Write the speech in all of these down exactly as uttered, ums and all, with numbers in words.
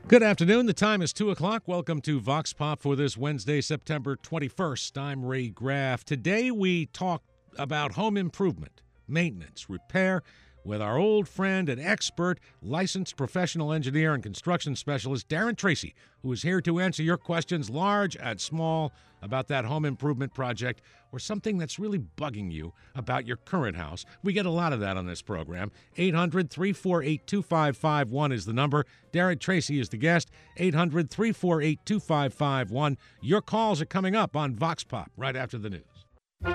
Good afternoon. The time is two o'clock. Welcome to Vox Pop for this Wednesday, September twenty-first. I'm Ray Graff. Today we talk about home improvement, maintenance, repair with our old friend and expert, licensed professional engineer and construction specialist, Darren Tracy, who is here to answer your questions, large and small, about that home improvement project or something that's really bugging you about your current house. We get a lot of that on this program. eight hundred, three four eight, two five five one is the number. Darren Tracy is the guest. eight hundred, three four eight, two five five one. Your calls are coming up on Vox Pop right after the news.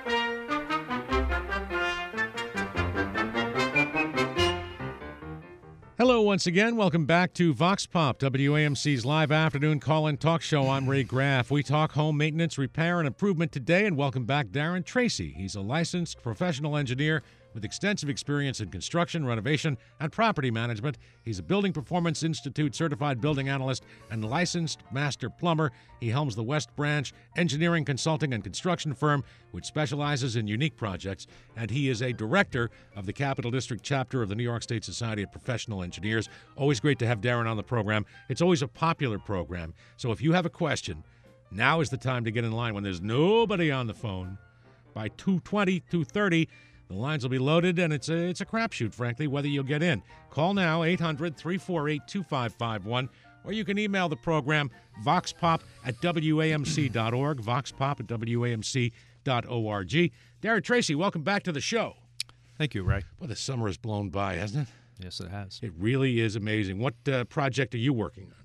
Hello once again. Welcome back to Vox Pop, W A M C's live afternoon call-in talk show. I'm Ray Graff. We talk home maintenance, repair, and improvement today, and welcome back Darren Tracy. He's a licensed professional engineer with extensive experience in construction, renovation, and property management. He's a Building Performance Institute certified building analyst and licensed master plumber. He helms the West Branch engineering, consulting, and construction firm, which specializes in unique projects, and he is a director of the Capital District chapter of the New York State Society of Professional Engineers. Always great to have Darren on the program. It's always a popular program, so if you have a question, now is the time to get in line when there's nobody on the phone. By two twenty, two thirty, the lines will be loaded, and it's a, it's a crapshoot, frankly, whether you'll get in. Call now, eight hundred, three four eight, two five five one, or you can email the program, voxpop at W A M C dot org, voxpop at W A M C dot org. Darren Tracy, welcome back to the show. Thank you, Ray. Well, the summer has blown by, hasn't it? Yes, it has. It really is amazing. What uh, project are you working on?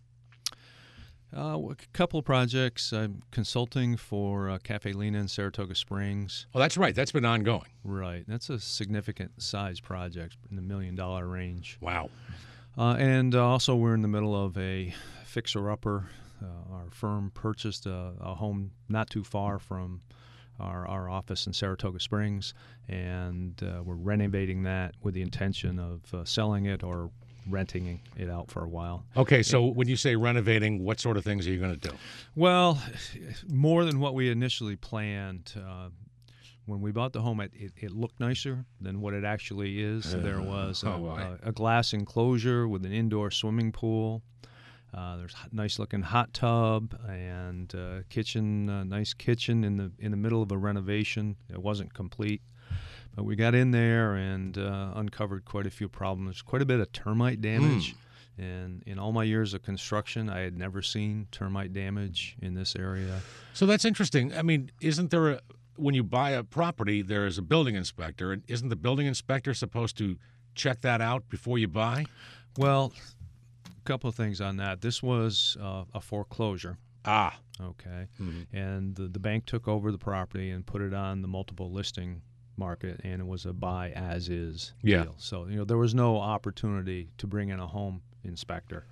Uh, a couple of projects. I'm consulting for uh, Cafe Lena in Saratoga Springs. Oh, that's right. That's been ongoing. Right. That's a significant size project in the million dollar range. Wow. Uh, and uh, also we're in the middle of a fixer-upper. Uh, our firm purchased a, a home not too far from our, our office in Saratoga Springs, and uh, we're renovating that with the intention of uh, selling it or renting it out for a while. Okay, so when you say renovating, what sort of things are you going to do? Well, more than what we initially planned. Uh, when we bought the home, it, it, it looked nicer than what it actually is. Uh, there was a, oh, a, a glass enclosure with an indoor swimming pool. Uh, there's a nice-looking hot tub and uh, kitchen, uh, nice kitchen in the in the middle of a renovation. It wasn't complete. But we got in there and uh, uncovered quite a few problems, quite a bit of termite damage. Mm. And in all my years of construction, I had never seen termite damage in this area. So that's interesting. I mean, isn't there a, when you buy a property, there is a building inspector, and isn't the building inspector supposed to check that out before you buy? Well, a couple of things on that. This was uh, a foreclosure. Ah. Okay. Mm-hmm. And the, the bank took over the property and put it on the multiple listing market, and it was a buy as is yeah. deal. So, you know, there was no opportunity to bring in a home inspector.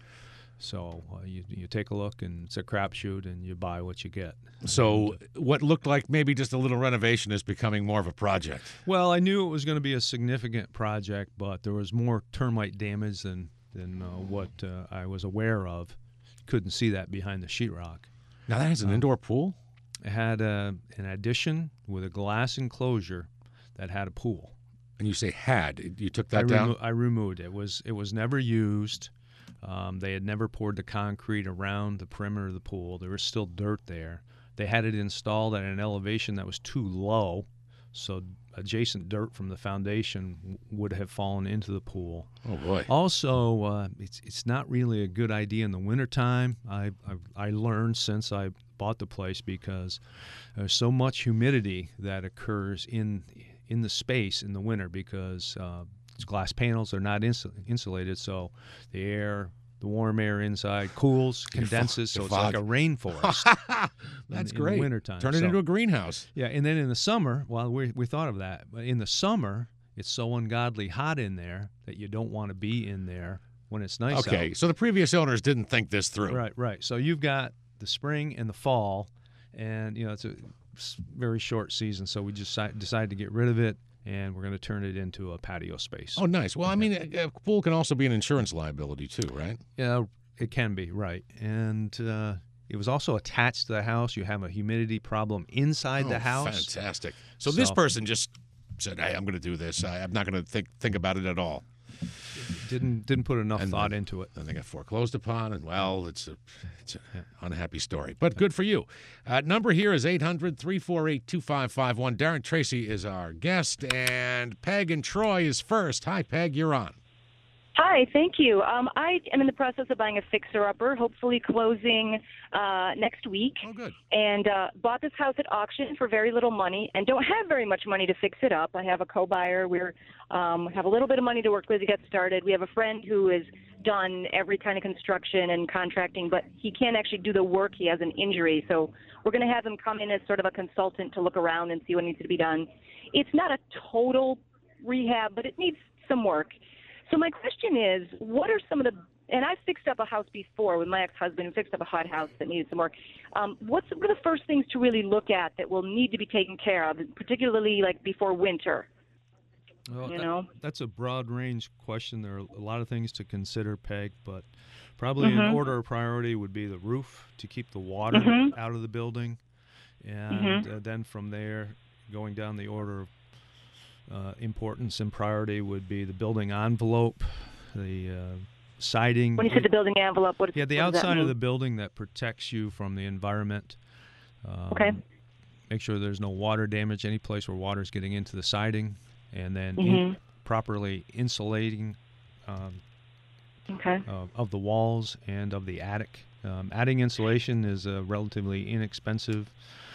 So uh, you you take a look, and it's a crapshoot, and you buy what you get. So what looked like maybe just a little renovation is becoming more of a project. Well, I knew it was going to be a significant project, but there was more termite damage than, than uh, what uh, I was aware of. Couldn't see that behind the sheetrock. Now that has an um, indoor pool? It had a, an addition with a glass enclosure that had a pool. And you say had. You took that I down? Remo- I removed it. It was, it was never used. Um, they had never poured the concrete around the perimeter of the pool. There was still dirt there. They had it installed at an elevation that was too low, so adjacent dirt from the foundation w- would have fallen into the pool. Oh, boy. Also, uh, it's it's not really a good idea in the wintertime. I I learned since I bought the place, because there's so much humidity that occurs in in the space in the winter, because uh, glass panels are not insul- insulated, so the air, the warm air inside cools, condenses, so it's like a rainforest. That's in, great. In the wintertime. Turn it so, into a greenhouse. Yeah, and then in the summer, well, we we thought of that, but in the summer, it's so ungodly hot in there that you don't want to be in there when it's nice out. Okay, so the previous owners didn't think this through. Right, right. So you've got the spring and the fall, and you know it's a very short season, so we just decided to get rid of it, and we're going to turn it into a patio space. Oh, nice. Well, I mean, a, a pool can also be an insurance liability too, right? Yeah, it can be, right. And uh, it was also attached to the house. You have a humidity problem inside oh, the house. Fantastic. So, so this this person just said, hey, I'm going to do this. I, I'm not going to think think about it at all. didn't didn't put enough and thought then, into it. Then they got foreclosed upon, and well, it's a it's an Yeah. unhappy story. But good for you. Uh, number here is eight hundred, three four eight, two five five one. Darren Tracy is our guest, and Peg and Troy is first. Hi, Peg, you're on. Hi, thank you. Um, I am in the process of buying a fixer-upper, hopefully closing uh, next week. Oh, good. And uh, bought this house at auction for very little money and don't have very much money to fix it up. I have a co-buyer. We're um, have a little bit of money to work with to get started. We have a friend who has done every kind of construction and contracting, but he can't actually do the work. He has an injury. So we're going to have him come in as sort of a consultant to look around and see what needs to be done. It's not a total rehab, but it needs some work. So my question is, what are some of the, and I fixed up a house before with my ex-husband who fixed up a hot house that needed some work. Um, what's what are the first things to really look at that will need to be taken care of, particularly like before winter? Well, you that- know? that's a broad range question. There are a lot of things to consider, Peg, but probably Mhm. in order of priority would be the roof to keep the water Mhm. out of the building. And Mhm. uh, then from there, going down the order of uh, importance and priority would be the building envelope, the uh, siding. When you said the building envelope, what, Yeah, the what does that outside of mean? the building that protects you from the environment. Um, Okay. Make sure there's no water damage any place where water is getting into the siding, and then in- Mhm. properly insulating um, Okay. of, of the walls and of the attic. Um, adding insulation is a relatively inexpensive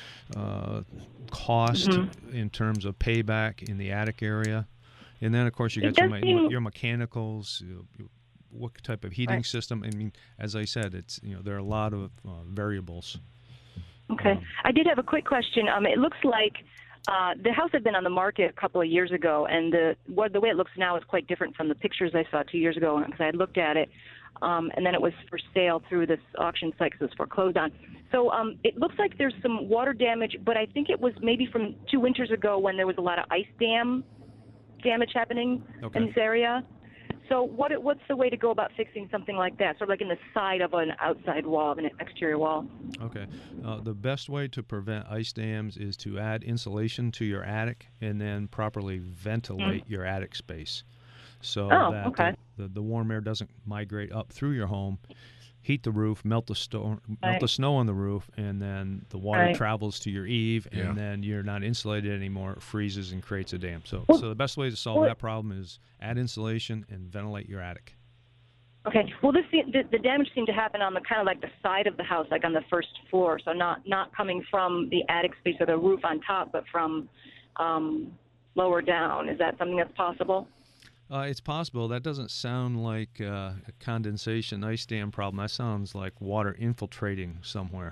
uh, cost Mhm. in terms of payback in the attic area. And then, of course, you It got your, does me- seem- your mechanicals, you you- what type of heating Right. system. I mean, as I said, it's you know there are a lot of uh, variables. Okay. Um, I did have a quick question. Um, it looks like uh, the house had been on the market a couple of years ago, and the what, the way it looks now is quite different from the pictures I saw two years ago because I had looked at it, um, and then it was for sale through this auction site because it was foreclosed on. So um, it looks like there's some water damage, but I think it was maybe from two winters ago when there was a lot of ice dam damage happening Okay. in this area. So what what's the way to go about fixing something like that, sort of like in the side of an outside wall, of an exterior wall? Okay. Uh, the best way to prevent ice dams is to add insulation to your attic and then properly ventilate your attic space so Oh, that okay. the, the, the warm air doesn't migrate up through your home, heat the roof, melt the, sto- melt Right. the snow on the roof, and then the water Right. travels to your eave, and Yeah. then you're not insulated anymore. It freezes and creates a dam. So, Well- so the best way to solve well- that problem is add insulation and ventilate your attic. Okay. Well, this the, the damage seemed to happen on the kind of like the side of the house, like on the first floor, so not not coming from the attic space or the roof on top, but from um, lower down. Is that something that's possible? Uh, it's possible. That doesn't sound like uh, a condensation ice dam problem. That sounds like water infiltrating somewhere.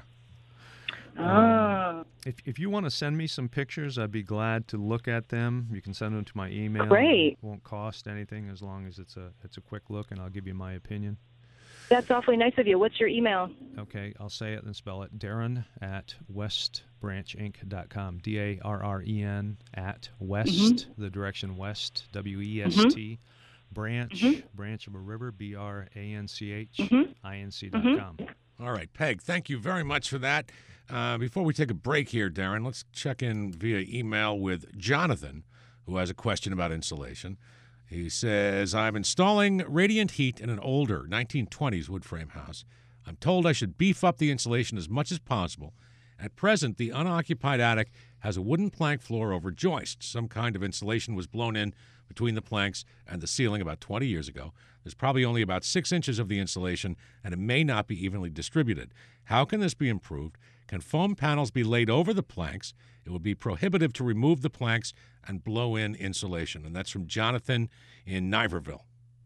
Ah. If if you want to send me some pictures, I'd be glad to look at them. You can send them to my email. Great. It won't cost anything as long as it's a it's a quick look, and I'll give you my opinion. That's awfully nice of you. What's your email? Okay, I'll say it and spell it. Darren at west branch inc dot com. D A R R E N at west, Mm-hmm. the direction west, W E S T, branch, Mm-hmm. branch of a river, B R A N C H, Mhm. I N C dot com. All right, Peg, thank you very much for that. Uh, before we take a break here, Darren, let's check in via email with Jonathan, who has a question about insulation. He says, I'm installing radiant heat in an older nineteen twenties wood frame house. I'm told I should beef up the insulation as much as possible. At present, the unoccupied attic has a wooden plank floor over joists. Some kind of insulation was blown in between the planks and the ceiling about twenty years ago. There's probably only about six inches of the insulation, and it may not be evenly distributed. How can this be improved? Can foam panels be laid over the planks? It would be prohibitive to remove the planks and blow in insulation. And that's from Jonathan in Niverville.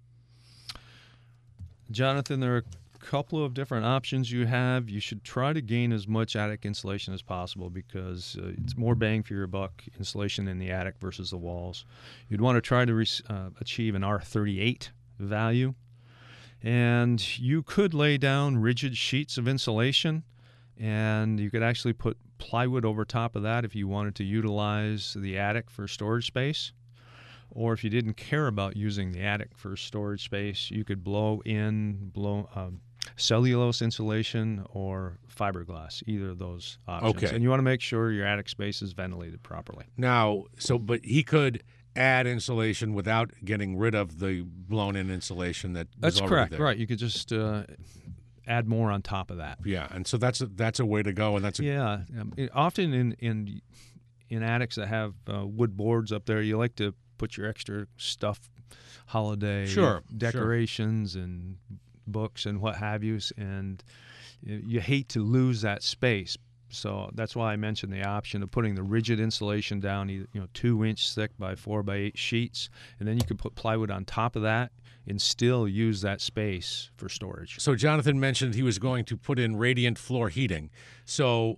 Jonathan, there are a couple of different options you have. You should try to gain as much attic insulation as possible because uh, it's more bang for your buck insulation in the attic versus the walls. You'd want to try to re- uh, achieve an R thirty-eight value. And you could lay down rigid sheets of insulation, and you could actually put plywood over top of that if you wanted to utilize the attic for storage space. Or if you didn't care about using the attic for storage space, you could blow in blow um, cellulose insulation or fiberglass, either of those options. Okay. And you want to make sure your attic space is ventilated properly. Now, so, but he could add insulation without getting rid of the blown-in insulation that was That's already correct. there. Right. You could just uh, add more on top of that. Yeah, and so that's a, that's a way to go, and that's a, Yeah. Um, it- often in in in attics that have uh, wood boards up there, you like to put your extra stuff, holiday Sure, decorations and books and what have you, and you, you hate to lose that space. So that's why I mentioned the option of putting the rigid insulation down, either, you know, two inch thick by four by eight sheets, and then you can put plywood on top of that and still use that space for storage. So Jonathan mentioned he was going to put in radiant floor heating. So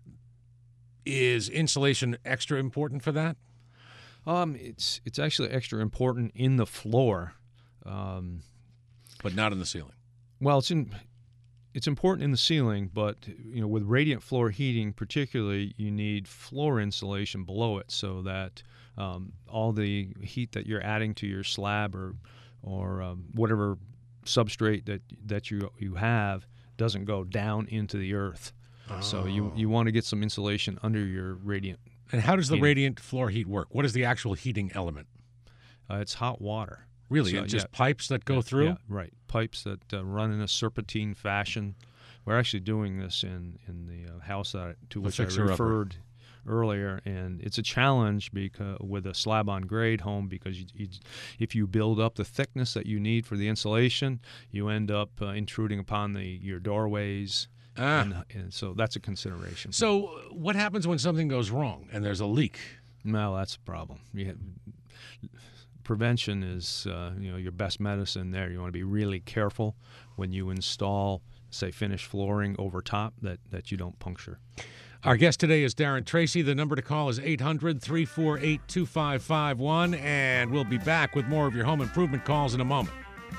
is insulation extra important for that? Um, it's it's actually extra important in the floor. Um, But not in the ceiling. well, it's in it's important in the ceiling, but you know, with radiant floor heating, particularly, you need floor insulation below it so that um, all the heat that you're adding to your slab or or um, whatever substrate that that you you have doesn't go down into the earth. So you you want to get some insulation under your radiant. And how does the heating. radiant floor heat work? What is the actual heating element? Uh, it's hot water. Really, So, it's just yeah. pipes that go Yeah, through? Yeah, right. Pipes that uh, run in a serpentine fashion. We're actually doing this in in the uh, house that, to The which I fixer-upper. referred earlier, and it's a challenge because with a slab-on-grade home because you, you, if you build up the thickness that you need for the insulation, you end up uh, intruding upon the your doorways. Ah. And, and so that's a consideration. So what happens when something goes wrong and there's a leak? No, that's a problem. You have, prevention is uh, you know your best medicine there. You want to be really careful when you install, say, finished flooring over top that, that you don't puncture. Our guest today is Darren Tracy. The number to call is eight hundred, three four eight, two five five one, and we'll be back with more of your home improvement calls in a moment.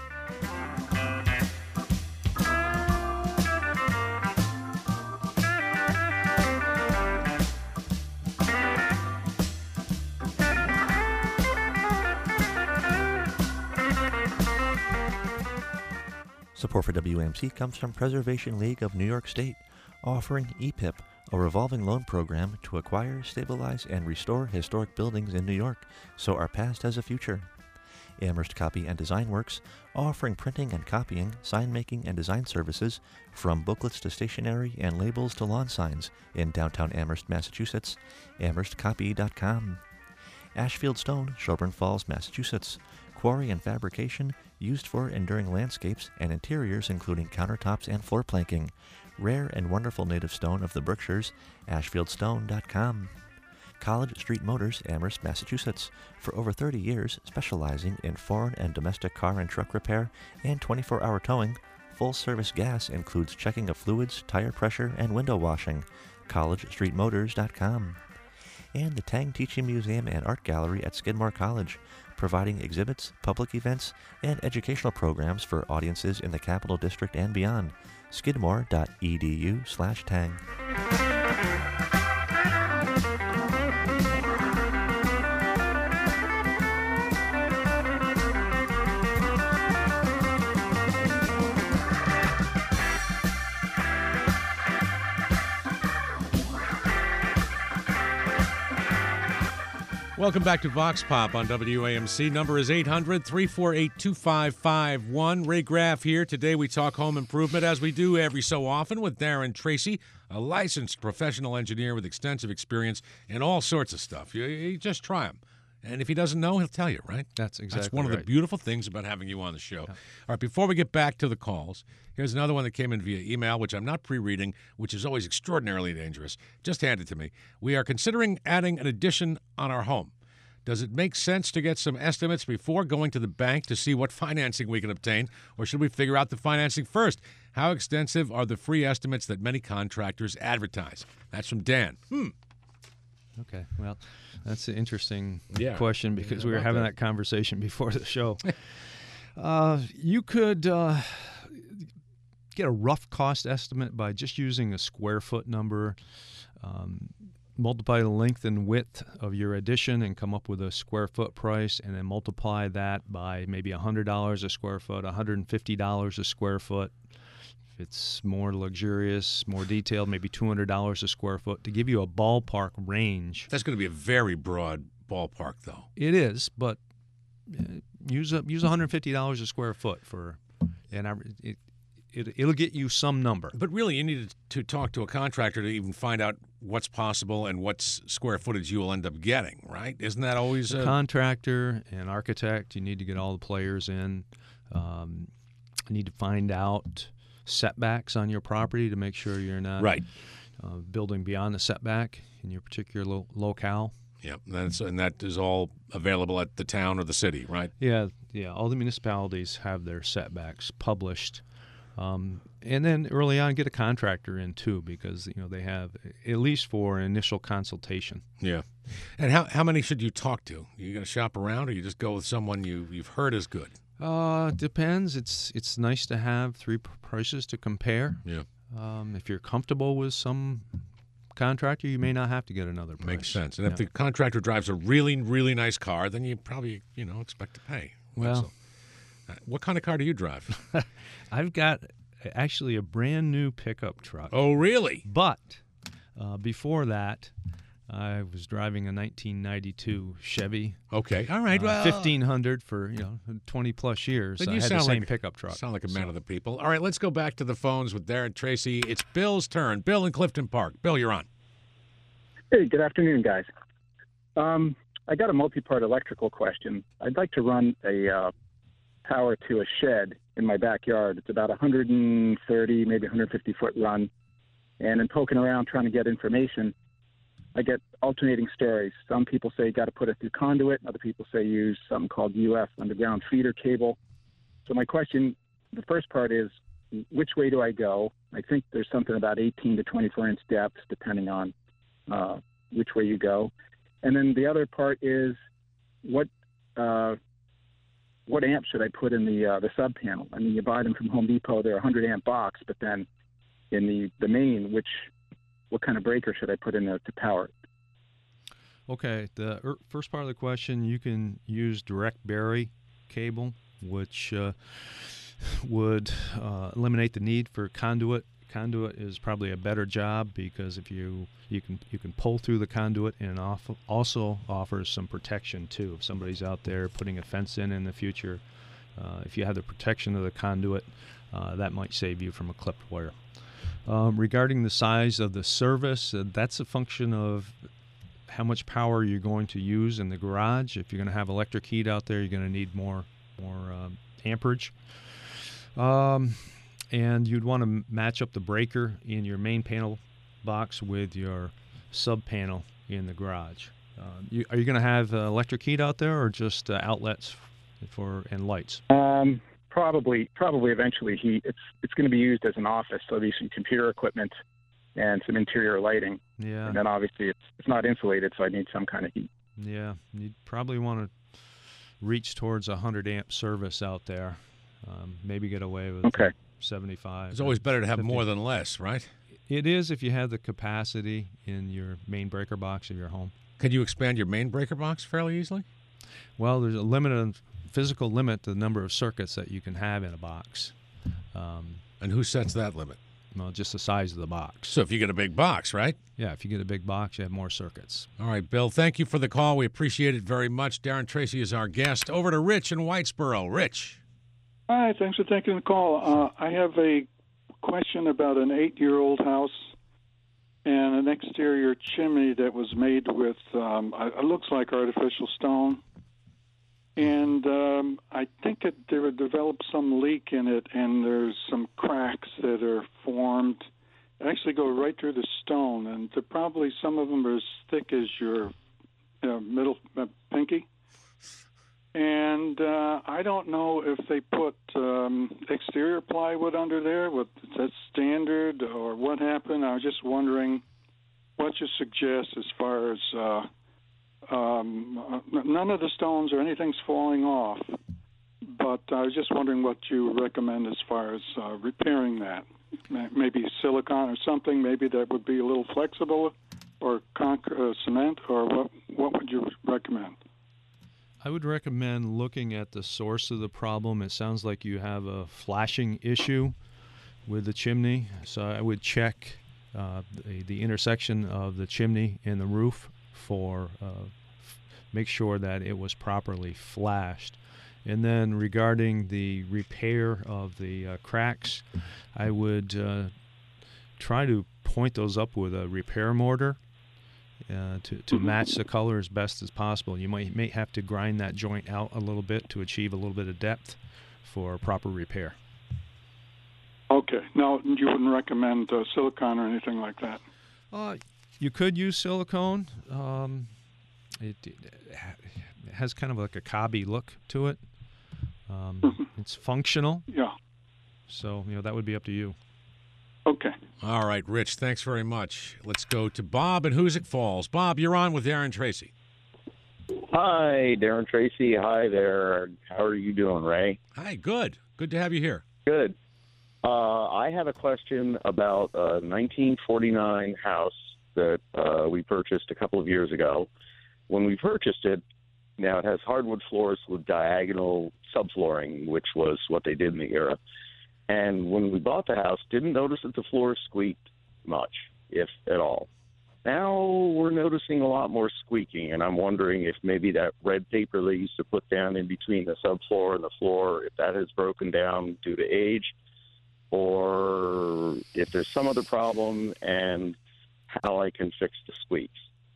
Support for W A M C comes from Preservation League of New York State, offering E P I P, a revolving loan program to acquire, stabilize, and restore historic buildings in New York so our past has a future. Amherst Copy and Design Works, offering printing and copying, sign making, and design services from booklets to stationery and labels to lawn signs in downtown Amherst, Massachusetts. amherst copy dot com. Ashfield Stone, Shelburne Falls, Massachusetts. Quarry and fabrication used for enduring landscapes and interiors including countertops and floor planking. Rare and wonderful native stone of the Berkshires, ashfield stone dot com. College Street Motors, Amherst, Massachusetts. For over thirty years, specializing in foreign and domestic car and truck repair and twenty-four hour towing. Full-service gas includes checking of fluids, tire pressure, and window washing. college street motors dot com. And the Tang Teaching Museum and Art Gallery at Skidmore College, providing exhibits, public events, and educational programs for audiences in the Capital District and beyond. skidmore dot e d u slash tang. Welcome back to Vox Pop on W A M C. Number is eight hundred, three four eight, two five five one. Ray Graff here. Today we talk home improvement, as we do every so often, with Darren Tracy, a licensed professional engineer with extensive experience in all sorts of stuff. You, you just try him. And if he doesn't know, he'll tell you, right? That's exactly That's one of right. the beautiful things about having you on the show. Yeah. All right, before we get back to the calls, here's another one that came in via email, which I'm not pre-reading, which is always extraordinarily dangerous. Just hand it to me. We are considering adding an addition on our home. Does it make sense to get some estimates before going to the bank to see what financing we can obtain, or should we figure out the financing first? How extensive are the free estimates that many contractors advertise? That's from Dan. Hmm. Okay, well, that's an interesting Yeah. question because Yeah, we were about having that. that conversation before the show. uh, you could uh, get a rough cost estimate by just using a square foot number, um, multiply the length and width of your addition and come up with a square foot price, and then multiply that by maybe one hundred dollars a square foot, one hundred fifty dollars a square foot. If it's more luxurious, more detailed, maybe two hundred dollars a square foot, to give you a ballpark range. That's going to be a very broad ballpark, though. It is, but uh, use a, use one hundred fifty dollars a square foot for, and I, it, it it'll get you some number. But really, you need to talk to a contractor to even find out what's possible and what square footage you will end up getting, right? Isn't that always a a contractor, an architect? You need to get all the players in. Um, you need to find out setbacks on your property to make sure you're not right. uh, building beyond the setback in your particular lo- locale. Yeah, that's and that is all available at the town or the city, right? Yeah, yeah. All the municipalities have their setbacks published, um, and then early on get a contractor in too, because you know they have at least for an initial consultation. Yeah, and how how many should you talk to? You going to shop around, or you just go with someone you you've heard is good? Uh, depends. It's it's nice to have three p- prices to compare. Yeah. Um, if you're comfortable with some contractor, you may not have to get another price. Makes sense. And yeah. if the contractor drives a really, really nice car, then you probably, you know, expect to pay. Well, so, uh, what kind of car do you drive? I've got actually a brand new pickup truck. Oh, really? But uh, before that, I was driving a nineteen ninety-two Chevy. Okay. All right. Uh, well, fifteen hundred for, you know, twenty plus years. Then I you had sound the same like, pickup truck. Sound like a man so. of the people. All right, let's go back to the phones with Darren Tracy. It's Bill's turn. Bill in Clifton Park. Bill, you're on. Hey, good afternoon, guys. Um, I got a multi-part electrical question. I'd like to run a uh, power to a shed in my backyard. It's about one hundred thirty, maybe one hundred fifty foot run. And in poking around trying to get information, I get alternating stories. Some people say you got to put it through conduit. Other people say use something called U S underground feeder cable. So my question, the first part is, which way do I go? I think there's something about eighteen to twenty-four inch depths, depending on uh, which way you go. And then the other part is, what uh, what amp should I put in the uh, the sub panel? I mean, you buy them from Home Depot; they're a one hundred amp box, but then in the the main, which what kind of breaker should I put in there to power it? Okay, the er, first part of the question, you can use direct bury cable, which uh, would uh, eliminate the need for conduit. Conduit is probably a better job because if you you can you can pull through the conduit, and off, also offers some protection too. If somebody's out there putting a fence in in the future, uh, if you have the protection of the conduit, uh, that might save you from a clipped wire. Um, regarding the size of the service, uh, that's a function of how much power you're going to use in the garage. If you're going to have electric heat out there, you're going to need more more uh, amperage. Um, and you'd want to match up the breaker in your main panel box with your sub panel in the garage. Uh, you, are you going to have uh, electric heat out there, or just uh, outlets for and lights? Um, probably, probably eventually heat. It's it's going to be used as an office, so there'll be some computer equipment and some interior lighting. Yeah. And then obviously it's it's not insulated, so I need some kind of heat. Yeah, you'd probably want to reach towards a one hundred amp service out there. Um, maybe get away with okay. seventy-five. It's always better to have fifty. more than less, right? It is if you have the capacity in your main breaker box of your home. Could you expand your main breaker box fairly easily? Well, there's a limited physical limit to the number of circuits that you can have in a box. Um, and who sets that limit? Well, just the size of the box. So if you get a big box, right? Yeah, if you get a big box, you have more circuits. All right, Bill, thank you for the call. We appreciate it very much. Darren Tracy is our guest. Over to Rich in Whitesboro. Rich. Hi, thanks for taking the call. Uh, I have a question about an eight-year-old house and an exterior chimney that was made with, um, it looks like artificial stone. And um, I think it, there developed some leak in it, and there's some cracks that are formed. They actually go right through the stone, and they're probably some of them are as thick as your uh, middle uh, pinky. And uh, I don't know if they put um, exterior plywood under there. What, is that standard, or what happened? I was just wondering what you suggest as far as uh, um, none of the stones or anything's falling off. But I was just wondering what you recommend as far as uh, repairing that. Maybe silicone or something. Maybe that would be a little flexible, or concrete, uh, cement, or what? What would you recommend? I would recommend looking at the source of the problem. It sounds like you have a flashing issue with the chimney, so I would check uh, the, the intersection of the chimney and the roof for uh, make sure that it was properly flashed. And then regarding the repair of the uh, cracks, I would uh, try to point those up with a repair mortar uh, to, to match the color as best as possible. You might may have to grind that joint out a little bit to achieve a little bit of depth for proper repair. Okay. Now, you wouldn't recommend uh, silicone or anything like that? Uh, you could use silicone. Um, it, it has kind of like a cobby look to it. Um, it's functional. Yeah. So, you know, that would be up to you. Okay. All right, Rich, thanks very much. Let's go to Bob in Hoosick Falls. Bob, you're on with Darren Tracy. Hi, Darren Tracy. Hi there. How are you doing, Ray? Hi, good. Good to have you here. Good. Uh, I have a question about a nineteen forty-nine house that uh, we purchased a couple of years ago. When we purchased it, now it has hardwood floors with diagonal subflooring, which was what they did in the era. And when we bought the house, didn't notice that the floor squeaked much, if at all. Now we're noticing a lot more squeaking, and I'm wondering if maybe that red paper they used to put down in between the subfloor and the floor, if that has broken down due to age, or if there's some other problem and how I can fix the squeaks.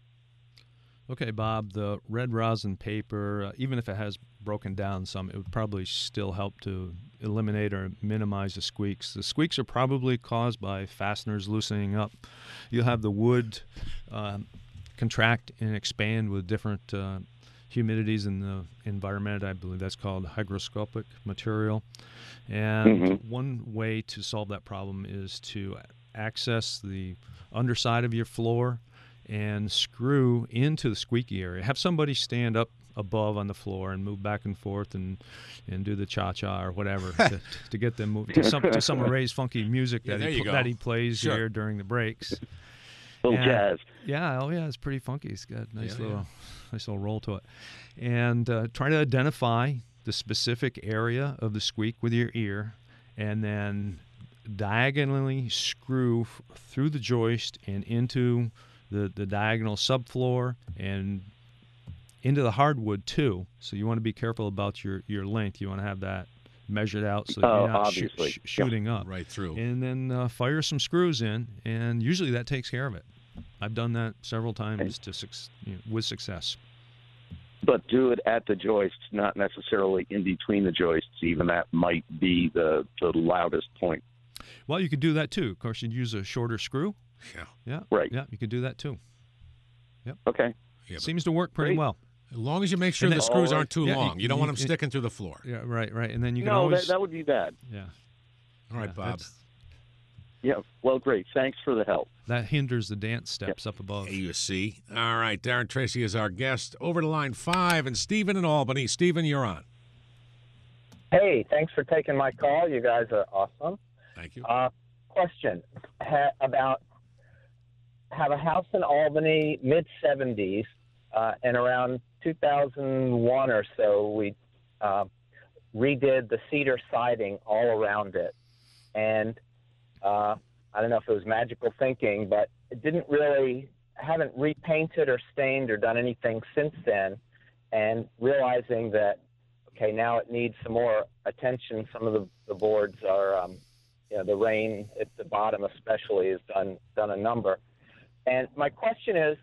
Okay, Bob, the red rosin paper, uh, even if it has broken down some, it would probably still help to eliminate or minimize the squeaks. The squeaks are probably caused by fasteners loosening up. You'll have the wood uh, contract and expand with different uh, humidities in the environment. I believe that's called hygroscopic material. And Mm-hmm. one way to solve that problem is to access the underside of your floor and screw into the squeaky area. Have somebody stand up above on the floor and move back and forth and and do the cha-cha or whatever to, to get them moving to some to some of Ray's funky music Yeah, that there he you pl- go. that he plays Sure. here during the breaks. Little And- jazz. Yeah, oh yeah, it's pretty funky. It's got a nice Yeah, little yeah. nice little roll to it. And uh, try to identify the specific area of the squeak with your ear, and then diagonally screw f- through the joist and into the, the diagonal subfloor and into the hardwood too. So you want to be careful about your, your length. You want to have that measured out so that Oh, you're not shoo- obviously. sh- shooting up. Right through. And then uh, fire some screws in, and usually that takes care of it. I've done that several times to suc- you know, with success. But do it at the joists, not necessarily in between the joists. Even that might be the, the loudest point. Well, you could do that too. Of course, you'd use a shorter screw. Yeah. Yeah. Right. Yeah, you could do that too. Okay. Yeah, but Seems to work pretty Great. well. as long as you make sure And the then- screws All aren't too right. Yeah, long. you- You don't want them you- sticking through the floor. Yeah, right, right. And then you can no, always that, that would be bad. yeah. All right, yeah, Bob. that's- Yeah. Well, great. Thanks for the help. That hinders the dance steps up above. You see. All right, Darren Tracy is our guest. Over to line five, and Stephen in Albany. Stephen, you're on. Hey, thanks for taking my call. You guys are awesome. Thank you. Uh, question ha- about have a house in Albany, mid seventies, uh, and around two thousand one or so, we uh, redid the cedar siding all around it. And uh, I don't know if it was magical thinking, but it didn't really, haven't repainted or stained or done anything since then. And realizing that, okay, now it needs some more attention. Some of the, the boards are, um, you know, the rain at the bottom especially has done done a number. And my question is,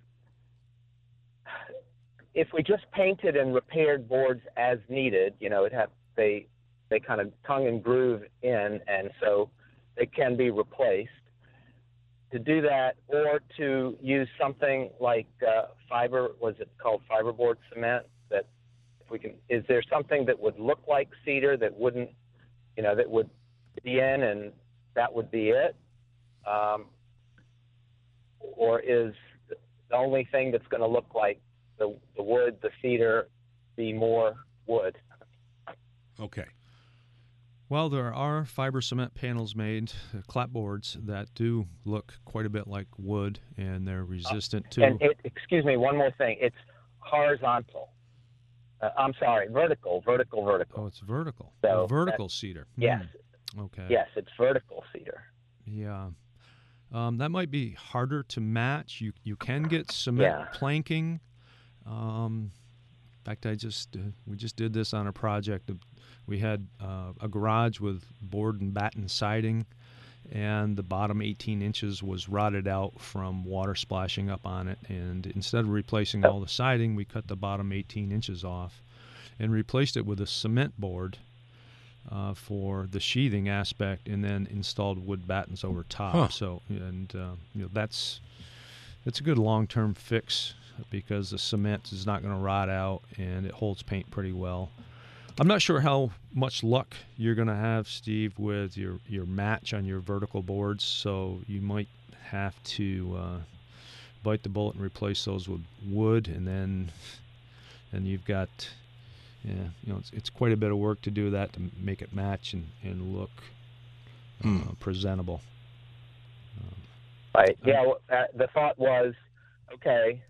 if we just painted and repaired boards as needed, you know, it have they they kind of tongue and groove in, and so they can be replaced. To do that, or to use something like uh, fiber, was it called fiberboard cement? That if we can, is there something that would look like cedar that wouldn't, you know, that would be in, and that would be it? Um, or is the only thing that's going to look like the, the wood, the cedar, be more wood? Okay. Well, there are fiber cement panels made, uh, clapboards, that do look quite a bit like wood, and they're resistant to. And it, excuse me, one more thing. It's horizontal. Uh, I'm sorry, vertical, vertical, vertical. Oh, it's vertical. So Oh, vertical cedar. Yes, Hmm. Okay. yes, it's vertical cedar. Yeah. Um, that might be harder to match. You you can get cement Yeah. planking. Um, In fact, I just uh, we just did this on a project. We had uh, a garage with board and batten siding, and the bottom eighteen inches was rotted out from water splashing up on it. And instead of replacing all the siding, we cut the bottom eighteen inches off and replaced it with a cement board uh, for the sheathing aspect, and then installed wood battens over top. Huh. So, and uh, you know, that's it's a good long-term fix because the cement is not going to rot out and it holds paint pretty well. I'm not sure how much luck you're going to have, Steve, with your, your match on your vertical boards, so you might have to uh, bite the bullet and replace those with wood, and then and you've got, yeah, you know, it's, it's quite a bit of work to do that to make it match and, and look uh, Hmm. presentable. Um, Right. Yeah. Well, uh, the thought was, okay,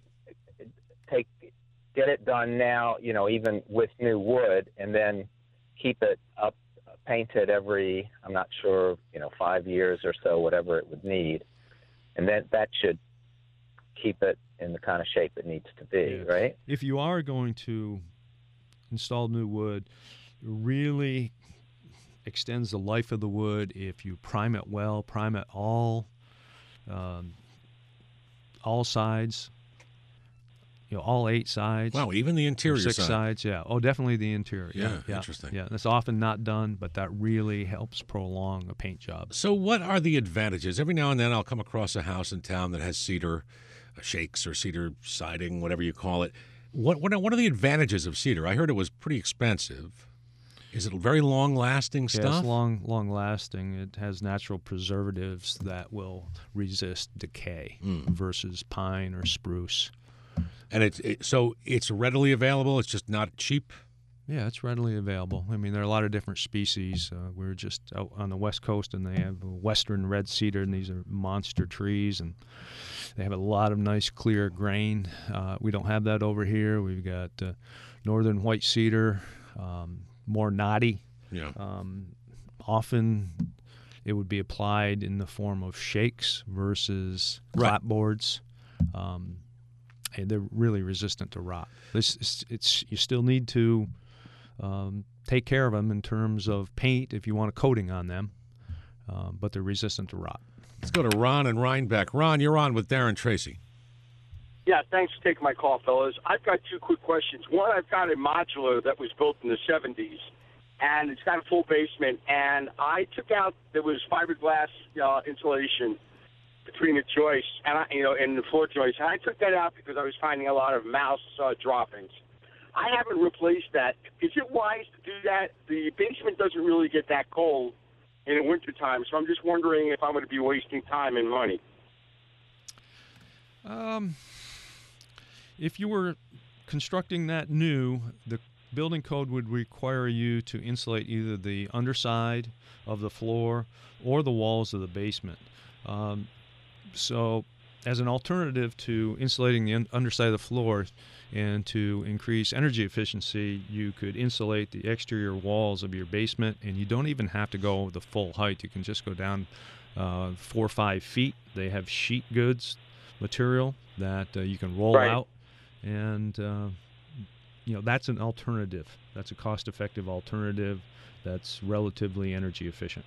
take get it done now. You know, even with new wood, and then keep it up painted every. I'm not sure. You know, five years or so, whatever it would need, and then that should keep it in the kind of shape it needs to be. Yeah. Right. If you are going to install new wood, it really extends the life of the wood if you prime it well, prime it all. Um, all sides, you know, all eight sides. Wow, even the interior six side. sides, yeah. Oh, definitely the interior. Yeah, Yeah, yeah, interesting. Yeah, that's often not done, but that really helps prolong a paint job. So what are the advantages? Every now and then I'll come across a house in town that has cedar uh, shakes or cedar siding, whatever you call it. What, what, are, what are the advantages of cedar? I heard it was pretty expensive. Is it very long-lasting Yeah, stuff? it's long, long-lasting. It has natural preservatives that will resist decay Mm. versus pine or spruce. And it's it, so it's readily available. It's just not cheap. Yeah, it's readily available. I mean, there are a lot of different species. Uh, we're just out on the West Coast, and they have western red cedar, and these are monster trees, and they have a lot of nice clear grain. Uh, we don't have that over here. We've got uh, northern white cedar, um, more knotty. Yeah. Um, often it would be applied in the form of shakes versus Right. clapboards. Um, and they're really resistant to rot. This it's, it's you still need to um, take care of them in terms of paint if you want a coating on them, um, but they're resistant to rot. Let's go to Ron and Rhinebeck. Ron, you're on with Darren Tracy. Yeah, thanks for taking my call, fellas. I've got two quick questions. One, I've got a modular that was built in the seventies, and it's got a full basement, and I took out, there was fiberglass uh, insulation between the joists and I, you know, and the floor joists, and I took that out because I was finding a lot of mouse uh, droppings. I haven't replaced that. Is it wise to do that? The basement doesn't really get that cold in the wintertime, so I'm just wondering if I'm going to be wasting time and money. Um, if you were constructing that new, the building code would require you to insulate either the underside of the floor or the walls of the basement. Um, so as an alternative to insulating the un- underside of the floor and to increase energy efficiency, you could insulate the exterior walls of your basement, and you don't even have to go the full height. You can just go down uh, four or five feet. They have sheet goods material that uh, you can roll Right. out, and uh, you know that's an alternative. That's a cost-effective alternative that's relatively energy efficient.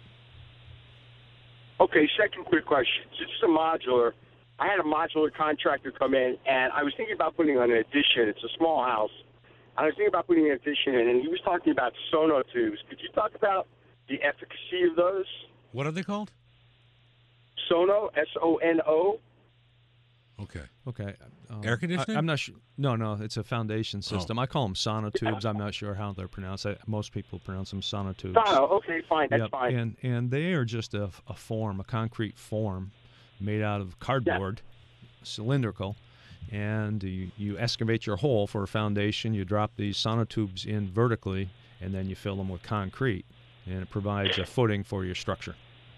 Okay, second quick question. This is a modular. I had a modular contractor come in, and I was thinking about putting on an addition. It's a small house. I was thinking about putting an addition in, and he was talking about sono tubes. Could you talk about the efficacy of those? What are they called? Sono, S O N O. Okay. Okay. Um, Air conditioning? I, I'm not sure. No, no, it's a foundation system. I call them sonotubes. I'm not sure how they're pronounced. I, most people pronounce them sonotubes. Sono, okay, fine, that's Yep, fine. And and they are just a, a form, a concrete form, made out of cardboard, cylindrical, and you, you excavate your hole for a foundation. You drop these sonotubes in vertically, and then you fill them with concrete, and it provides a footing for your structure.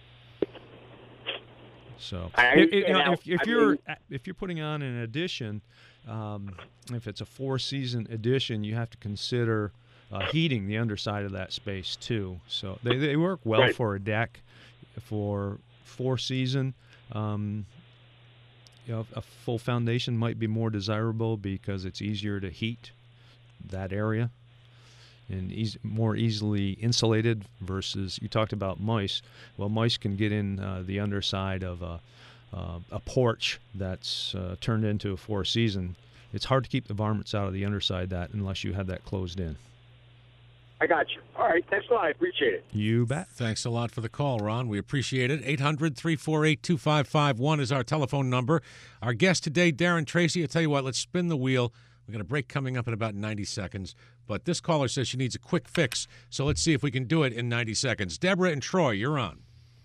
So, I if, if- you know, understand if, if now. I you're mean- if you're putting on an addition, um, if it's a four-season addition, you have to consider uh, heating the underside of that space too. So they they work well Right. for a deck. For four-season, um, you know, a full foundation might be more desirable because it's easier to heat that area and eas- more easily insulated versus, you talked about mice. Well, mice can get in uh, the underside of a, uh, a porch that's uh, turned into a four season. It's hard to keep the varmints out of the underside of that unless you have that closed in. I got you. All right. Thanks a lot. I appreciate it. You bet. Thanks a lot for the call, Ron. We appreciate it. eight hundred, three four eight, two five five one is our telephone number. Our guest today, Darren Tracy. I'll tell you what, let's spin the wheel. We've got a break coming up in about ninety seconds. But this caller says she needs a quick fix, so let's see if we can do it in ninety seconds. Deborah and Troy, you're on.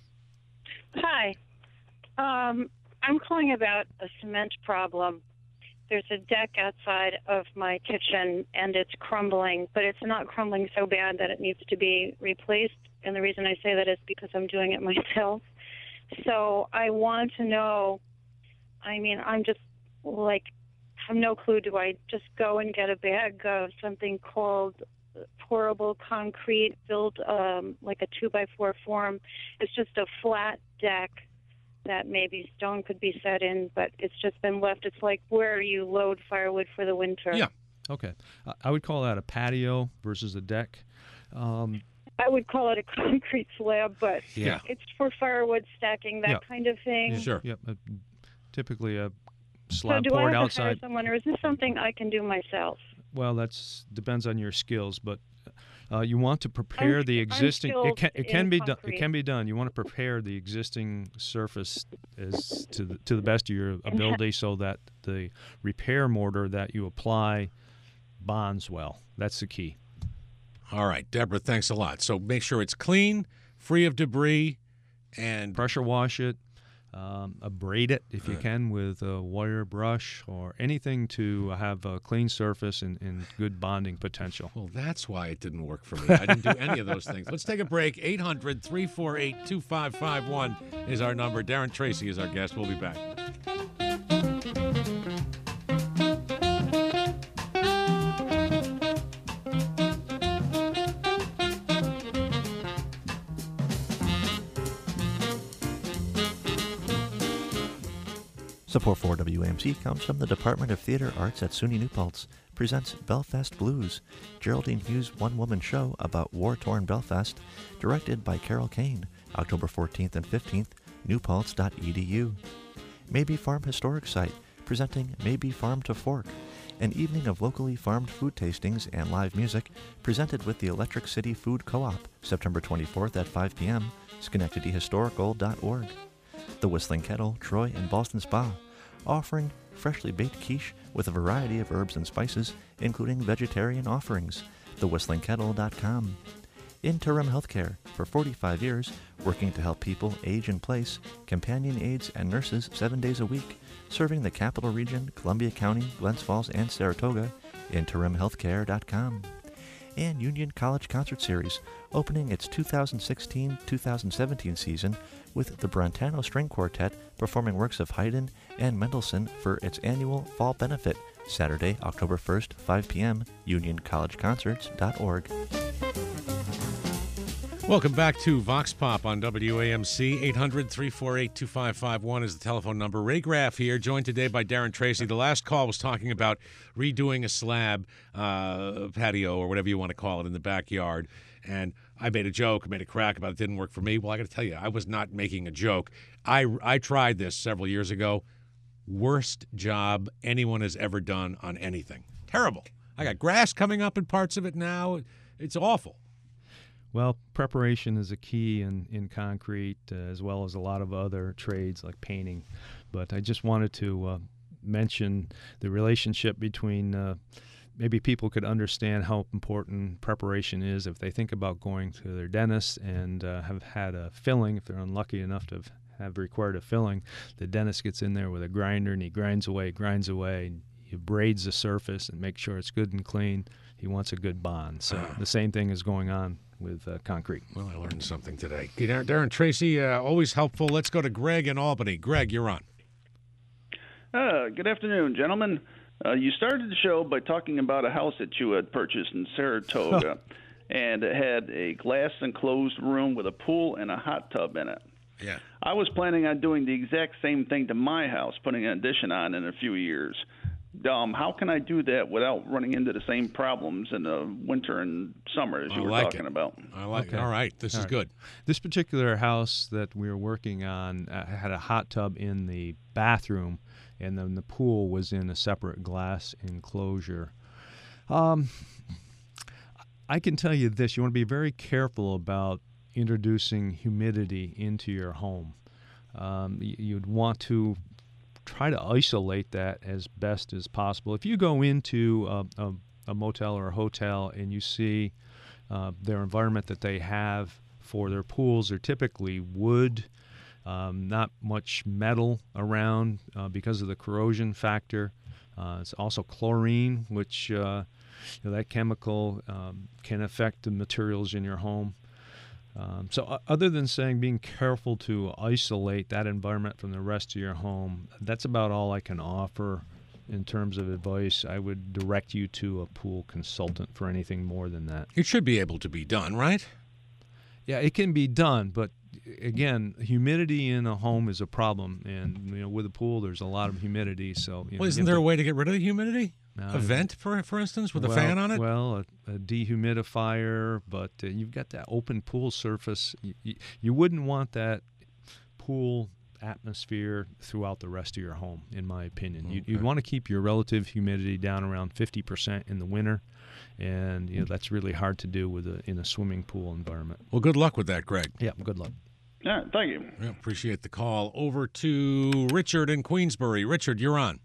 Hi. Um, I'm calling about a cement problem. There's a deck outside of my kitchen, and it's crumbling, but it's not crumbling so bad that it needs to be replaced. And the reason I say that is because I'm doing it myself. So I want to know, I mean, I'm just like, have no clue. Do I just go and get a bag of something called pourable concrete, build um, like a two by four form? It's just a flat deck that maybe stone could be set in, but it's just been left. It's like where you load firewood for the winter. Yeah. Okay. I would call that a patio versus a deck. Um, I would call it a concrete slab, but yeah. it's for firewood stacking, that yeah. kind of thing. Yeah. Sure. Yep. Uh, typically a slab so do poured I have outside. To hire someone, or is this something I can do myself? Well, that's depends on your skills, but uh, you want to prepare I'm, the existing. I'm It can it can be done. concrete. It can be done. You want to prepare the existing surface as to the, to the best of your ability, so that the repair mortar that you apply bonds well. That's the key. All right, Deborah, thanks a lot. So make sure it's clean, free of debris, and pressure wash it. Um, abrade it if you can with a wire brush or anything to have a clean surface and, and good bonding potential. Well, that's why it didn't work for me. I didn't do any of those things. Let's take a break. eight hundred, three four eight, two five five one is our number. Darren Tracy is our guest. We'll be back. Support for W A M C comes from the Department of Theater Arts at SUNY New Paltz, presents Belfast Blues, Geraldine Hughes' one-woman show about war-torn Belfast, directed by Carol Kane, October fourteenth and fifteenth, new paltz dot e d u. Maybe Farm Historic Site, presenting Maybe Farm to Fork, an evening of locally farmed food tastings and live music, presented with the Electric City Food Co-op, September twenty-fourth at five p.m., schenectady historical dot org. The Whistling Kettle, Troy, and Boston Spa, offering freshly baked quiche with a variety of herbs and spices, including vegetarian offerings. the whistling kettle dot com. Interim Healthcare, for forty-five years, working to help people age in place, companion aides and nurses seven days a week, serving the Capital Region, Columbia County, Glens Falls, and Saratoga. interim healthcare dot com. And Union College Concert Series, opening its two thousand sixteen two thousand seventeen season with the Brentano String Quartet performing works of Haydn and Mendelssohn for its annual fall benefit, Saturday, October first, five p.m., union college concerts dot org. Welcome back to Vox Pop on W A M C. eight hundred, three four eight, two five five one is the telephone number. Ray Graff here, joined today by Darren Tracy. The last call was talking about redoing a slab uh, patio or whatever you want to call it in the backyard. And I made a joke, made a crack about it didn't work for me. Well, I got to tell you, I was not making a joke. I, I tried this several years ago. Worst job anyone has ever done on anything. Terrible. I got grass coming up in parts of it now. It's awful. Well, preparation is a key in, in concrete, uh, as well as a lot of other trades like painting. But I just wanted to uh, mention the relationship between uh, maybe people could understand how important preparation is if they think about going to their dentist and uh, have had a filling, if they're unlucky enough to have, have required a filling. The dentist gets in there with a grinder and he grinds away, grinds away, and he braids the surface and makes sure it's good and clean. He wants a good bond. So the same thing is going on with uh, concrete. Well, I learned something today. Darren, Darren Tracy, uh, always helpful. Let's go to Greg in Albany. Greg, you're on. Uh, good afternoon, gentlemen. Uh, you started the show by talking about a house that you had purchased in Saratoga, and it had a glass enclosed room with a pool and a hot tub in it. Yeah. I was planning on doing the exact same thing to my house, putting an addition on in a few years. Um, how can I do that without running into the same problems in the winter and summer as you I were like talking it. about? I like Okay. it. All right. This All is right. good. This particular house that we were working on uh, had a hot tub in the bathroom, and then the pool was in a separate glass enclosure. Um, I can tell you this: you want to be very careful about introducing humidity into your home. Um, y- you'd want to try to isolate that as best as possible. If you go into a, a, a motel or a hotel and you see uh, their environment that they have for their pools are typically wood, um, not much metal around uh, because of the corrosion factor. Uh, it's also chlorine, which uh, you know, that chemical um, can affect the materials in your home. Um, so uh, other than saying being careful to isolate that environment from the rest of your home, that's about all I can offer in terms of advice. I would direct you to a pool consultant for anything more than that. It should be able to be done, right? Yeah, it can be done, but again, humidity in a home is a problem, and you know, with a pool, there's a lot of humidity. So, you know, Well, isn't you there have a to- way to get rid of the humidity? No, A vent, for for instance, with well, a fan on it? Well, a, a dehumidifier, but uh, you've got that open pool surface. You, you, you wouldn't want that pool atmosphere throughout the rest of your home, in my opinion. You, you'd Okay. want to keep your relative humidity down around fifty percent in the winter, and you know that's really hard to do with a, in a swimming pool environment. Well, good luck with that, Greg. Yeah, good luck. Yeah, thank you. Yeah, appreciate the call. Over to Richard in Queensbury. Richard, you're on.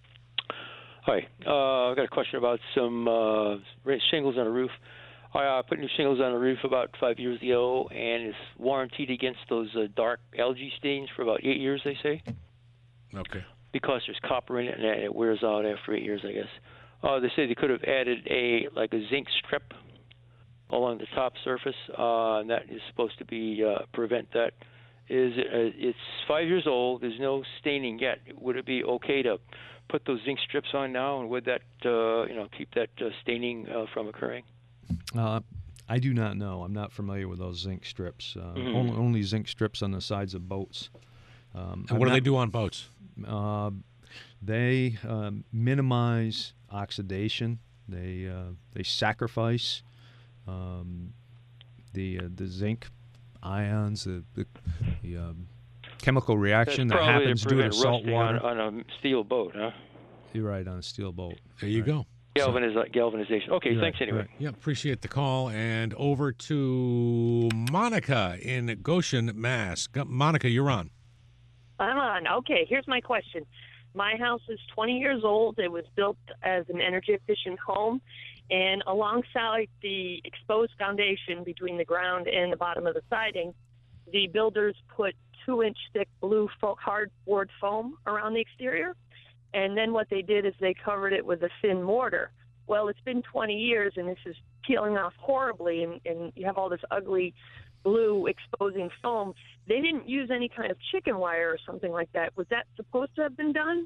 Hi. Uh, I've got a question about some uh, shingles on a roof. I uh, put new shingles on the roof about five years ago, and it's warranted against those uh, dark algae stains for about eight years, they say, Okay. because there's copper in it, and it wears out after eight years, I guess. Uh, they say they could have added a like a zinc strip along the top surface, uh, and that is supposed to be uh, prevent that. Is it, uh, it's five years old. There's no staining yet. Would it be okay to put those zinc strips on now, and would that uh, you know keep that uh, staining uh, from occurring? Uh, I do not know. I'm not familiar with those zinc strips. Uh, Mhm. only, only zinc strips on the sides of boats. Um, And I'm what do they not- do on boats? Uh, they um, minimize oxidation. They uh, they sacrifice um, the uh, the zinc ions, the the, the um, chemical reaction That's that probably happens to due to prevent salt rusting water. on, on a steel boat, huh? You're right, on a steel boat. There you Right. go. Galvaniz- galvanization. Okay, You're thanks right, anyway. right. Yeah, appreciate the call. And over to Monica in Goshen, Mass. Go- Monica, you're on. I'm on. Okay, here's my question. My house is twenty years old. It was built as an energy efficient home, and alongside the exposed foundation between the ground and the bottom of the siding, the builders put two inch thick blue fo- hardboard foam around the exterior. And then what they did is they covered it with a thin mortar. Well, it's been twenty years, and this is peeling off horribly, and, and you have all this ugly blue exposing foam. They didn't use any kind of chicken wire or something like that. Was that supposed to have been done?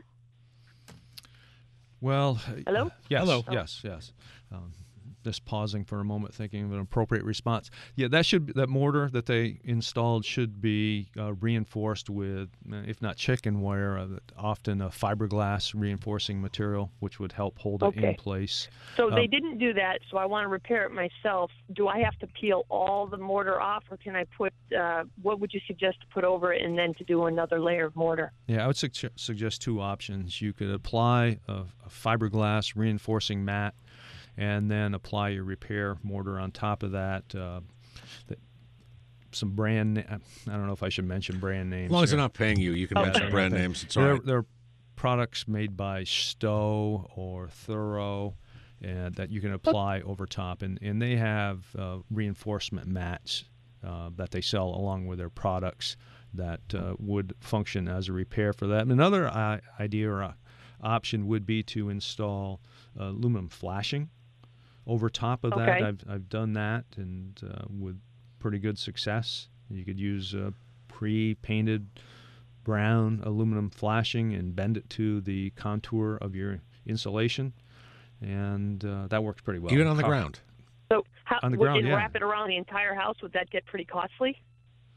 Well, Hello? Yes, Hello. yes, yes. Um, just pausing for a moment, thinking of an appropriate response. Yeah, that should that mortar that they installed should be uh, reinforced with, uh, if not chicken wire, uh, often a fiberglass reinforcing material, which would help hold it in Okay. place. So they Um, didn't do that, so I want to repair it myself. Do I have to peel all the mortar off, or can I put, uh, what would you suggest to put over it and then to do another layer of mortar? Yeah, I would suge- suggest two options. You could apply a, a fiberglass reinforcing mat, and then apply your repair mortar on top of that. Uh, that some brand, na- I don't know if I should mention brand names. As long as here. they're not paying you, you can Yeah, mention they're brand not paying- names. It's all They're, right. they're products made by Stowe or Thorough, and that you can apply over top, and and they have uh, reinforcement mats uh, that they sell along with their products that uh, would function as a repair for that. And another uh, idea or uh, option would be to install uh, aluminum flashing over top of that. Okay. I've I've done that, and uh, with pretty good success. You could use uh, pre-painted brown aluminum flashing and bend it to the contour of your insulation, and uh, that works pretty well. Even on the Co- ground. So how, On the would ground, you yeah. wrap it around the entire house? Would that get pretty costly?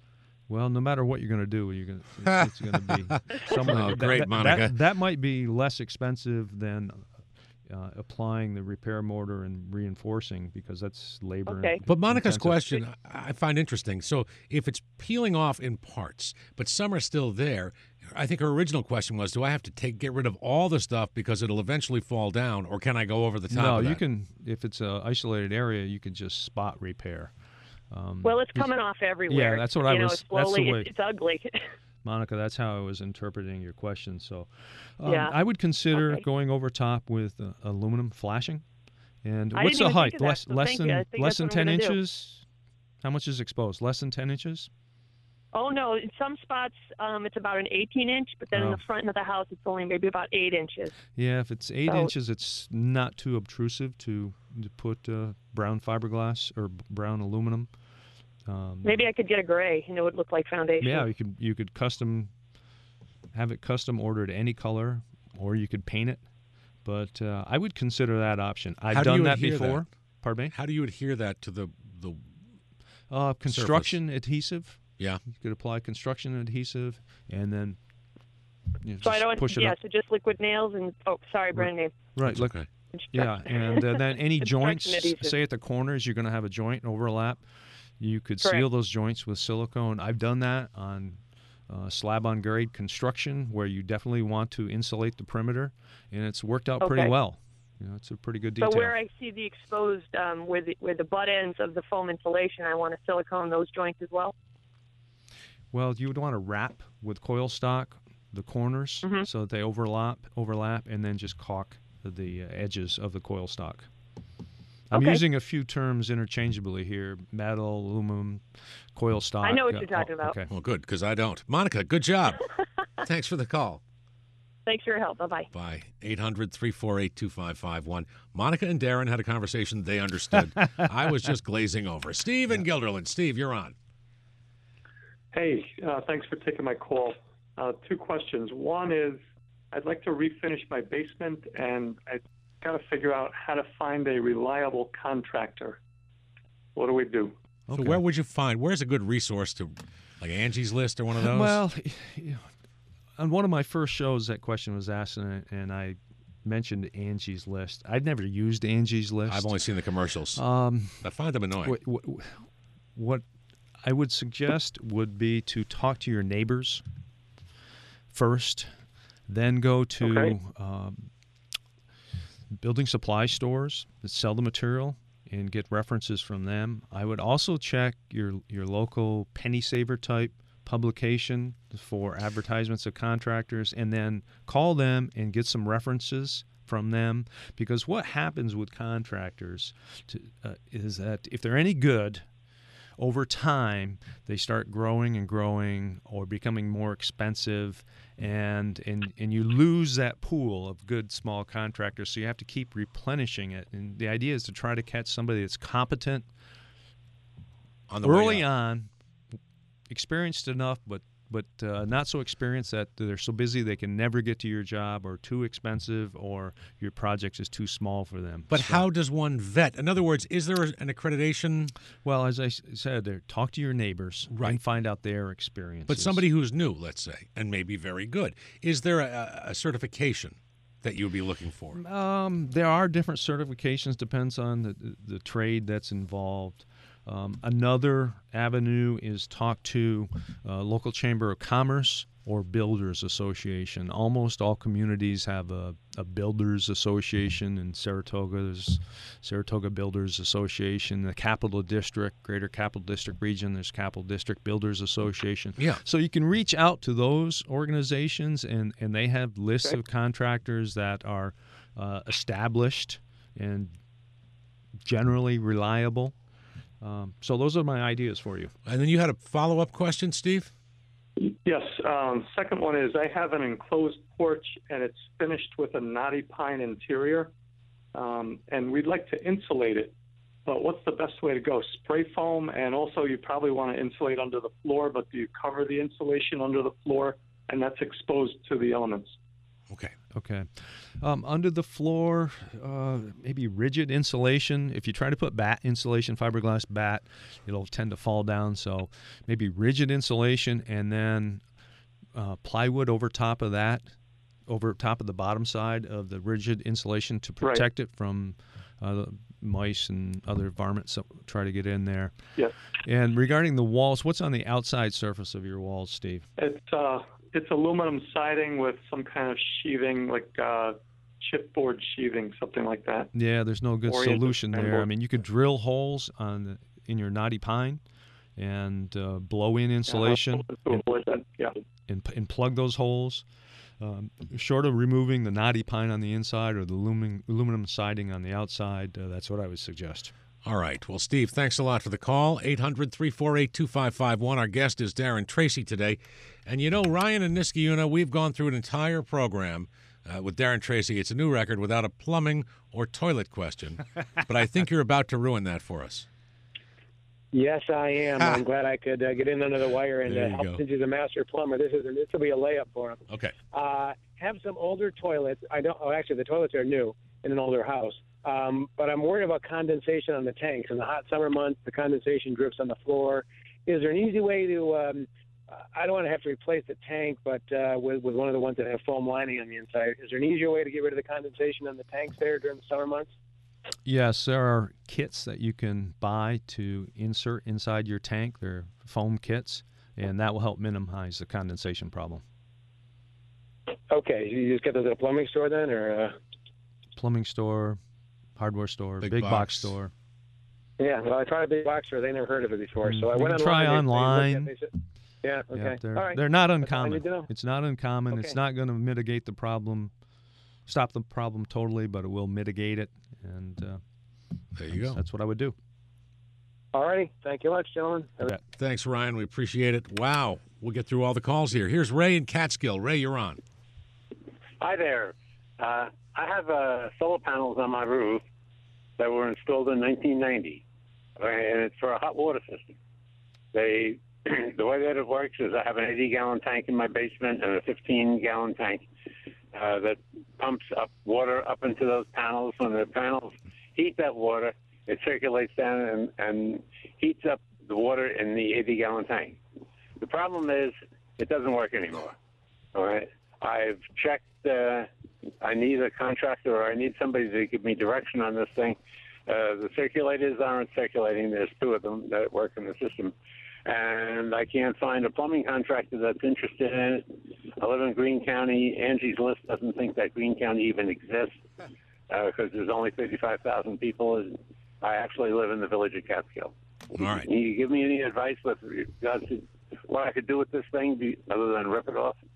Well, no matter what you're going to do, you're going to, it's going to be somewhere. Oh, great, that, Monica. That, that might be less expensive than uh, applying the repair mortar and reinforcing, because that's labor. Okay. But Monica's intensive. question I find interesting. So if it's peeling off in parts, but some are still there, I think her original question was, do I have to take get rid of all the stuff because it'll eventually fall down, or can I go over the top No, of that? you can. If it's an isolated area, you can just spot repair. Um, Well, it's coming off everywhere. Yeah, that's what you I know, was. Slowly, that's the way, it's, it's ugly. Monica, that's how I was interpreting your question. So, um, Yeah. I would consider Okay. going over top with uh, aluminum flashing. And I what's didn't the even height? think of that, less so less thank than you. I think less that's than what I'm ten gonna do. inches. How much is exposed? Less than ten inches. Oh no! In some spots, um, it's about an eighteen inch, but then in Oh. the front of the house, it's only maybe about eight inches. Yeah, if it's eight So- inches, it's not too obtrusive to to put uh, brown fiberglass or b- brown aluminum. Um, Maybe I could get a gray, and it would look like foundation. Yeah, you could you could custom have it custom ordered any color, or you could paint it. But uh, I would consider that option. I've How do done you that adhere before. that? Pardon me. How do you adhere that to the the Uh, construction adhesive. Yeah. You could apply construction adhesive and then you know, So I just don't. push it yeah, up. so just liquid nails and oh, sorry, brand name. Right. Look. Yeah, and uh, then any joints, Construction adhesive. say at the corners, you're going to have a joint overlap. You could Correct. seal those joints with silicone. I've done that on uh, slab-on-grade construction, where you definitely want to insulate the perimeter, and it's worked out pretty Okay. well. You know, it's a pretty good detail. So where I see the exposed, um, where the where the butt ends of the foam insulation, I want to silicone those joints as well. Well, you would want to wrap with coil stock the corners Mm-hmm. so that they overlap, overlap, and then just caulk the uh, edges of the coil stock. I'm Okay. using a few terms interchangeably here: metal, aluminum, coil stock. I know what uh, you're talking oh, about. Okay. Well, good, because I don't. Monica, good job. Thanks for the call. Thanks for your help. Bye bye. Bye. eight hundred, three four eight, two five five one. Monica and Darren had a conversation they understood. I was just glazing over. Steve in Guilderland. Steve, you're on. Hey, uh, thanks for taking my call. Uh, two questions. One is, I'd like to refinish my basement, and I got to figure out how to find a reliable contractor. What do we do? So where would you find, where's a good resource to, like Angie's List or one of those? Well, you know, on one of my first shows, that question was asked, and, and I mentioned Angie's List. I'd never used Angie's List. I've only seen the commercials. Um, I find them annoying. What, what, what I would suggest would be to talk to your neighbors first, then go to Okay. um, building supply stores that sell the material and get references from them. I would also check your your local penny saver type publication for advertisements of contractors, and then call them and get some references from them. Because what happens with contractors to, uh, is that if they're any good, over time they start growing and growing or becoming more expensive, and and and you lose that pool of good small contractors, so you have to keep replenishing it. And the idea is to try to catch somebody that's competent On the way early up. on, experienced enough but but uh, not so experienced that they're so busy they can never get to your job, or too expensive, or your project is too small for them. But So- how does one vet? In other words, is there an accreditation? Well, as I s- said, there, talk to your neighbors and find out their experiences. But somebody who's new, let's say, and maybe very good. Is there a, a certification that you would be looking for? Um, there are different certifications, depends on the, the, the trade that's involved. Um, another avenue is talk to uh, local chamber of commerce or builders association. Almost all communities have a, a builders association. In Saratoga, there's Saratoga Builders Association. The Capital District, Greater Capital District region, there's Capital District Builders Association. Yeah. So you can reach out to those organizations, and, and they have lists Okay. of contractors that are uh, established and generally reliable. Um, so those are my ideas for you. And then you had a follow-up question, Steve? Yes. Um, second one is, I have an enclosed porch, and it's finished with a knotty pine interior, um, and we'd like to insulate it. But what's the best way to go? Spray foam, and also you probably want to insulate under the floor, but do you cover the insulation under the floor, and that's exposed to the elements? Okay. Okay. Um, under the floor, uh, maybe rigid insulation. If you try to put bat insulation, fiberglass bat, it'll tend to fall down. So maybe rigid insulation and then uh, plywood over top of that, over top of the bottom side of the rigid insulation to protect right. it from uh, mice and other varmints that try to get in there. Yes. And regarding the walls, what's on the outside surface of your walls, Steve? It's uh, it's aluminum siding with some kind of sheathing, like uh, chipboard sheathing, something like that. Yeah, there's no good Oriented solution there. board. I mean, you could drill holes on the, in your knotty pine and uh, blow in insulation Yeah, and, yeah. and, and plug those holes. Um, short of removing the knotty pine on the inside or the aluminum, aluminum siding on the outside, uh, that's what I would suggest. All right. Well, Steve, thanks a lot for the call. eight hundred, three four eight, two five five one. Our guest is Darren Tracy today. And, you know, Ryan and Niskayuna, we've gone through an entire program uh, with Darren Tracy. It's a new record without a plumbing or toilet question. But I think you're about to ruin that for us. Yes, I am. Ha. I'm glad I could uh, get in under the wire and There uh, you help go. since he's a master plumber. This is this will be a layup for him. Okay. Uh, have some older toilets. I don't. Oh, actually, the toilets are new in an older house. Um, but I'm worried about condensation on the tanks. In the hot summer months, the condensation drips on the floor. Is there an easy way to? Um, I don't want to have to replace the tank, but uh, with with one of the ones that have foam lining on the inside. Is there an easier way to get rid of the condensation on the tanks there during the summer months? Yes, there are kits that you can buy to insert inside your tank. They're foam kits, and that will help minimize the condensation problem. Okay, you just get those at a plumbing store then, or? Uh... Plumbing store, hardware store, Big big, box. box store. Yeah, well, I tried a big box store. They never heard of it before, so I You went can try online. online. They, they looked at- they said- yeah, okay. Yeah, they're, All right. they're not That's all I uncommon. need to know. It's not uncommon. Okay. It's not going to mitigate the problem, stop the problem totally, but it will mitigate it. And uh, there you go. That's what I would do. All righty. Thank you much, gentlemen. Thanks, Ryan. We appreciate it. Wow. We'll get through all the calls here. Here's Ray in Catskill. Ray, you're on. Hi there. Uh, I have uh, solar panels on my roof that were installed in nineteen ninety, and it's for a hot water system. They, the way that it works is I have an eighty-gallon tank in my basement and a fifteen-gallon tank uh, that pumps up water up into those panels. When the panels heat that water, it circulates down and, and heats up the water in the eighty-gallon tank. The problem is it doesn't work anymore. All right, I've checked. Uh, I need a contractor or I need somebody to give me direction on this thing. Uh, the circulators aren't circulating. There's two of them that work in the system. And I can't find a plumbing contractor that's interested in it. I live in Greene County. Angie's List doesn't think that Greene County even exists because uh, there's only thirty-five thousand people. I actually live in the village of Catskill. All right. Can you give me any advice with regards to what I could do with this thing other than rip it off?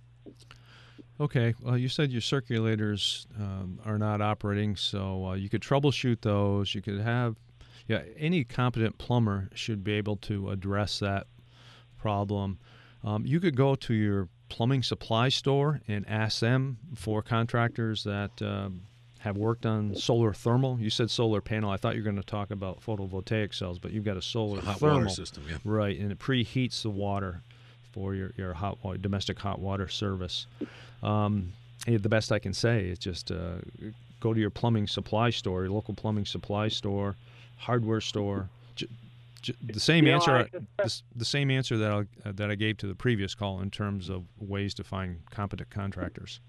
Okay. Well, you said your circulators um, are not operating, so uh, you could troubleshoot those. You could have, yeah, any competent plumber should be able to address that problem. Um, you could go to your plumbing supply store and ask them for contractors that um, have worked on solar thermal. You said solar panel. I thought you were going to talk about photovoltaic cells, but you've got a solar It's a hot thermal water system, yeah. right, and it preheats the water for your your hot water, domestic hot water service. Um, eh, the best I can say is just uh, go to your plumbing supply store, your local plumbing supply store, hardware store. J- j- the same You know, answer, I I, suspect- the, the same answer that I, uh, that I gave to the previous call in terms of ways to find competent contractors.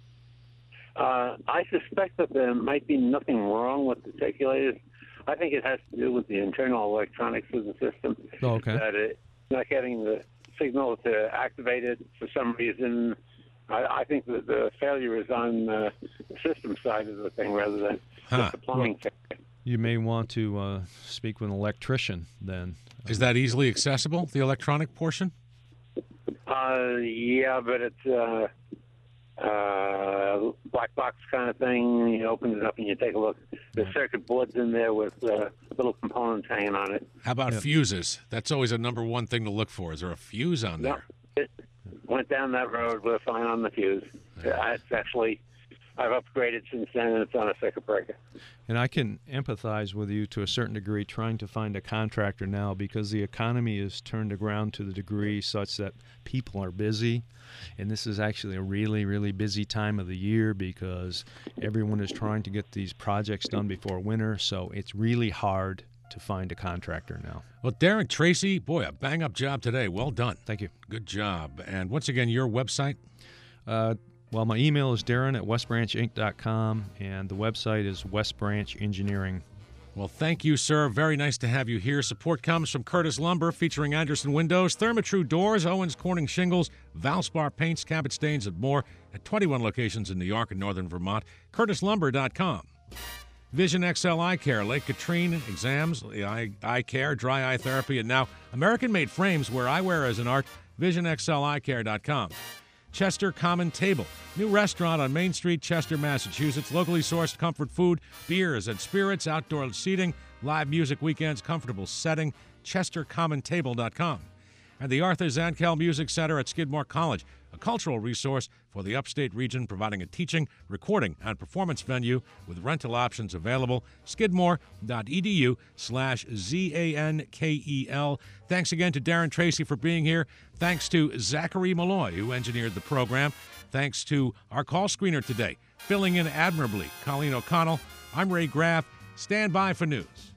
Uh, I suspect that there might be nothing wrong with the circulators. I think it has to do with the internal electronics of the system. Oh, okay. That it's not getting the signal to activate it for some reason. I, I think that the failure is on uh, the system side of the thing rather than Huh. just the plumbing. You may want to uh, speak with an electrician then. Is that easily accessible, the electronic portion? Uh, yeah, but it's uh, uh, black box kind of thing. You open it up and you take a look. The circuit board's in there with uh, little components hanging on it. How about fuses? That's always a number one thing to look for. Is there a fuse on there? It went down that road. We're fine on the fuse. Uh, it's actually I've upgraded since then, and it's on a circuit breaker. And I can empathize with you to a certain degree trying to find a contractor now because the economy is turned around to the degree such that people are busy. And this is actually a really, really busy time of the year because everyone is trying to get these projects done before winter. So it's really hard to find a contractor now. Well, Darren Tracy, boy, a bang-up job today. Well done. Thank you. Good job. And once again, your website? Uh, well, my email is darren at west branch inc dot com, and the website is West Branch Engineering. Well, thank you, sir. Very nice to have you here. Support comes from Curtis Lumber, featuring Anderson Windows, Therma-Tru Doors, Owens Corning Shingles, Valspar Paints, Cabot Stains, and more at twenty-one locations in New York and northern Vermont. curtis lumber dot com. Vision X L Eye Care, Lake Katrine, exams, eye, eye care, dry eye therapy, and now American-made frames where eyewear is an art. vision x l eye care dot com. Chester Common Table, new restaurant on Main Street, Chester, Massachusetts. Locally sourced comfort food, beers and spirits, outdoor seating, live music weekends, comfortable setting. chester common table dot com. And the Arthur Zankel Music Center at Skidmore College, a cultural resource for the upstate region, providing a teaching, recording, and performance venue with rental options available. skidmore.edu slash Z-A-N-K-E-L. Thanks again to Darren Tracy for being here. Thanks to Zachary Malloy, who engineered the program. Thanks to our call screener today, filling in admirably, Colleen O'Connell. I'm Ray Graff. Stand by for news.